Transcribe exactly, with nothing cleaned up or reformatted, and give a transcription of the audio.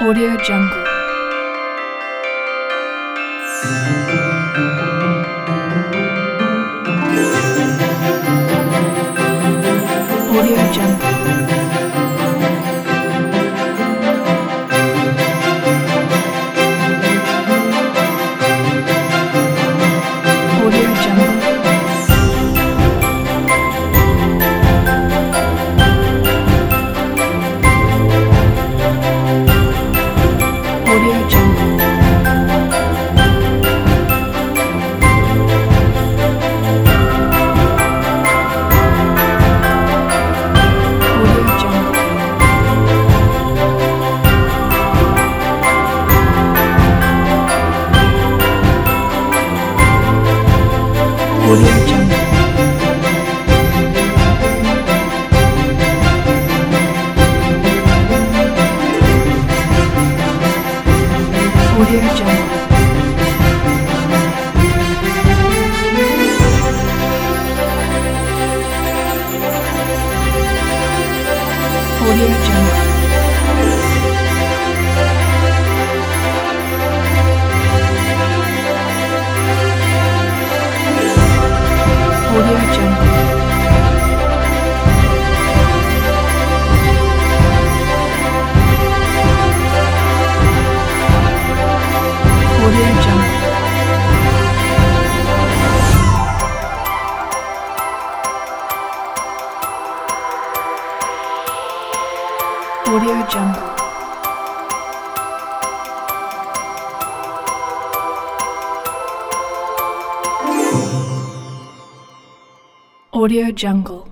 Audio Jungle. Audio Jungle. Audio Jungle. Audio Jungle. Audio Jungle. Audio Jungle. Audio Jungle. Audio Jungle. Audio Jungle. Audio Jungle. Audio Jungle.